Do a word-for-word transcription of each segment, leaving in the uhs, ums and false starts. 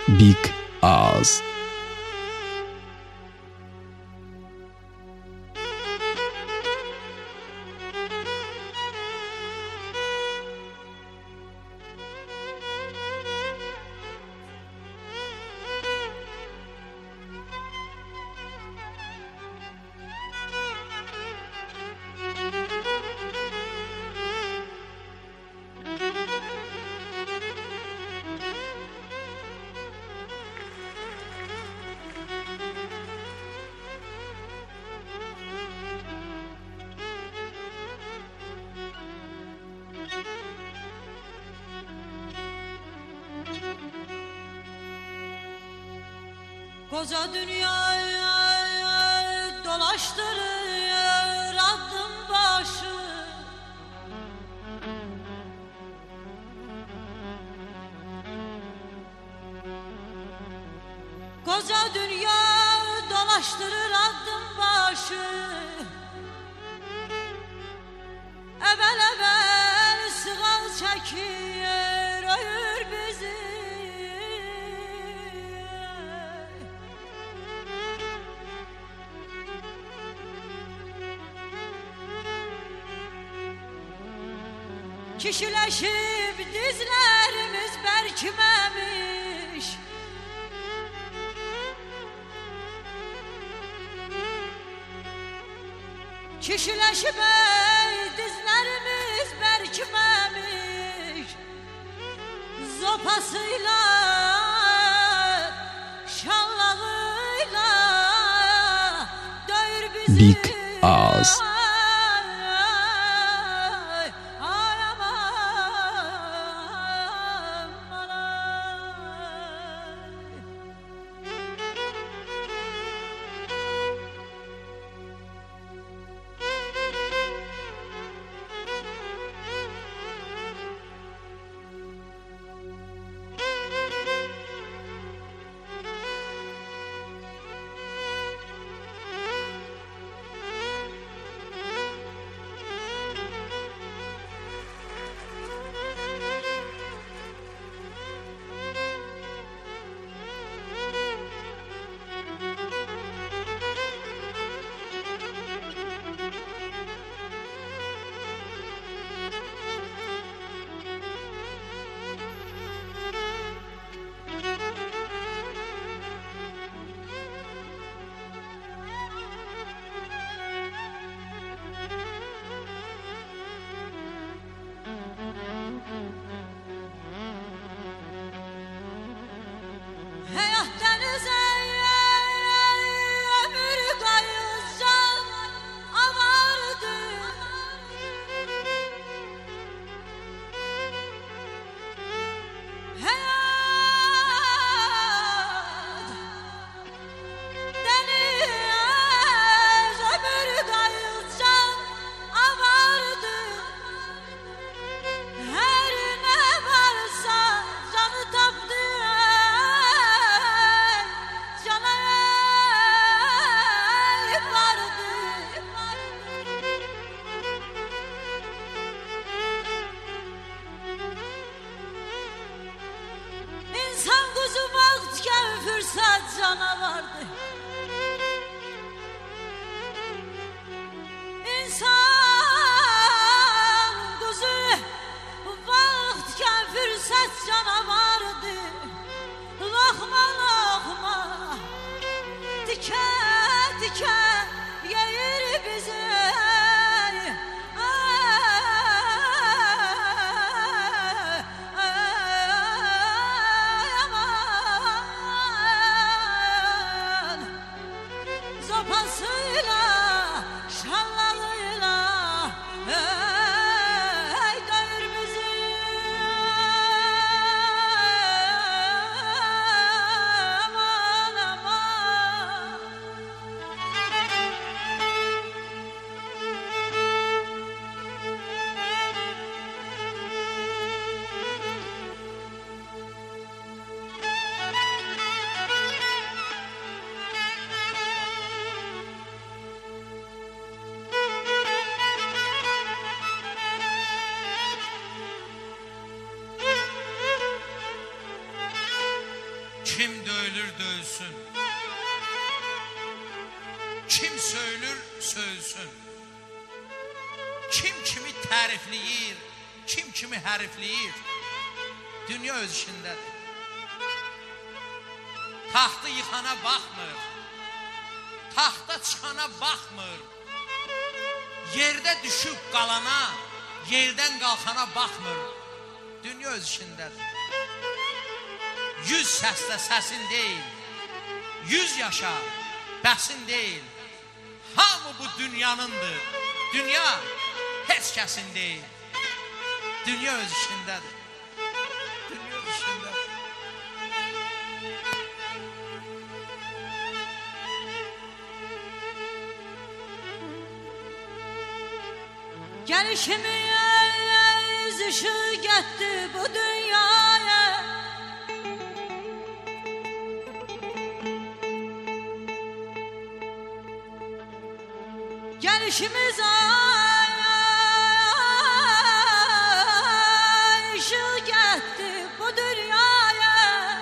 Big Ağız. Koca dünyayı dolaştırır adım başı, koca dünya dolaştırır adım başı. Evvel evvel sıgal çekir öğür bizi, kişileşip dizlerimiz berkimemiş, kişileşip ey dizlerimiz berkimemiş. Zopasıyla şallağıyla dövür bizi. Big Ağız. Hayat denize ömür kayıcan avardı, hayat deniz ömür kayıcan avardı. Her ne varsa canı taptı, İnsan kuzu vaktken fırsat canavardı. İnsan kuzu vaktken fırsat canavardı. Lokma lokma dike dike yeyir bizi. Aman Kim döyülür dövsün, kim söylür sözsün, kim kimi tərifləyir, kim kimi hərifləyir, dünya öz işindədir. Taxtı yıxana baxmır, taxta çıxana baxmır, yerdə düşüb qalana, yerdən qalxana baxmır, dünya öz işindədir. Yüz səslə səsin deyil, yüz yaşa bəsin deyil, hamı bu dünyanındır, dünya heç kəsin deyil, dünya öz işindədir, dünya öz işindədir. Gelişimiz ışık etti bu dünyaya, gelişimiz ay ışık etti bu dünyaya,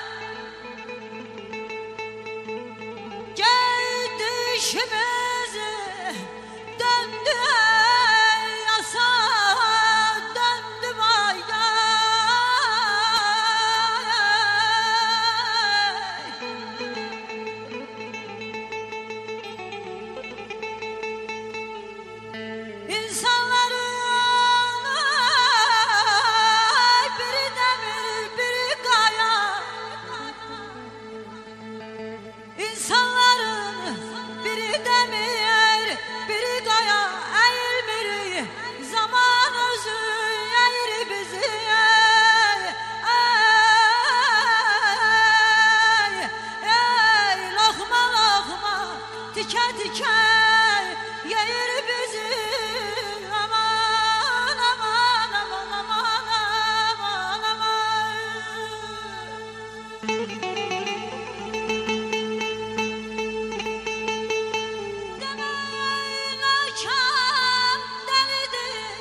gidişimizi döndü yasa, döndü vaya. İnsanların biri demir, biri kaya. İnsanların biri demir, biri kaya. Eğilmir zaman özü, eğir bizi. Ey, ey, lokma lokma, tike tike yayır bizi. Aman aman aman aman aman aman. Demeyin akşam delidir,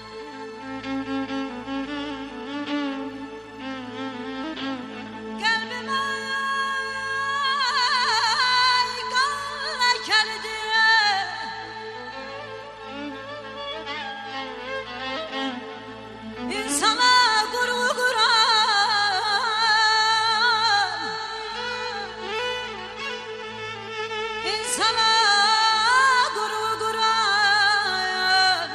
kalbim ay kan lekelidir. İnsana gurur kuran, insana gurur kuran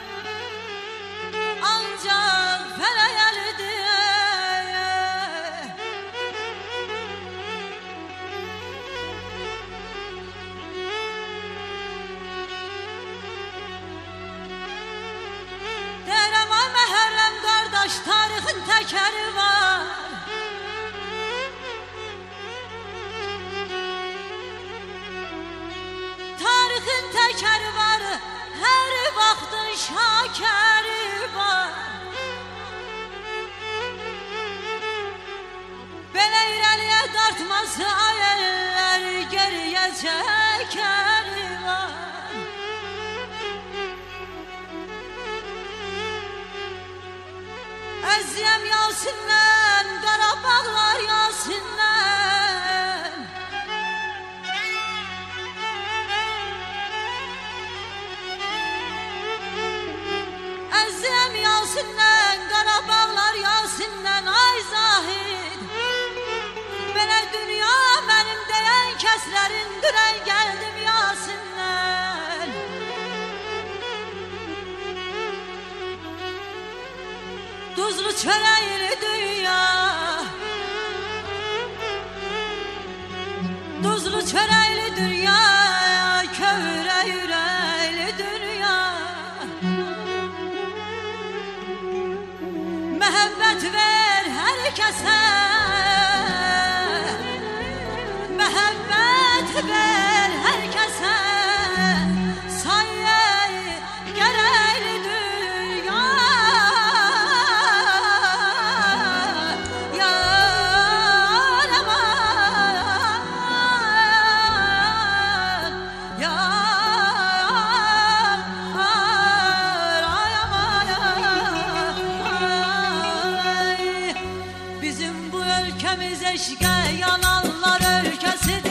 ancak feleyelidir. Derem ay mehrem kardeş, tarihin tekeri var. Tarihin tekeri var, her vaxtın şakeri var. Belə irəliyə dartması ayələr, geriyə çəkəri var. Əziyəm Yasin'dən, Qarabağlar Yasin'dən. Əziyəm Yasin'dən, Qarabağlar Yasin'dən. Ay Zahid, belə dünya mənim deyən kəslərin dürən gəldim Yasin'dən. Tuzlu çörəkli dünya, tuzlu çörəkli dünya, kövrə ürəkli dünya. Məhəbbət ver hər kəsə, məhəbbət ver hər kəsə, sayə gərəkli dünya. Yar aman, yar aman, ay. Bizim bu ülkemiz biz eşqə yananlar ölkəsidir.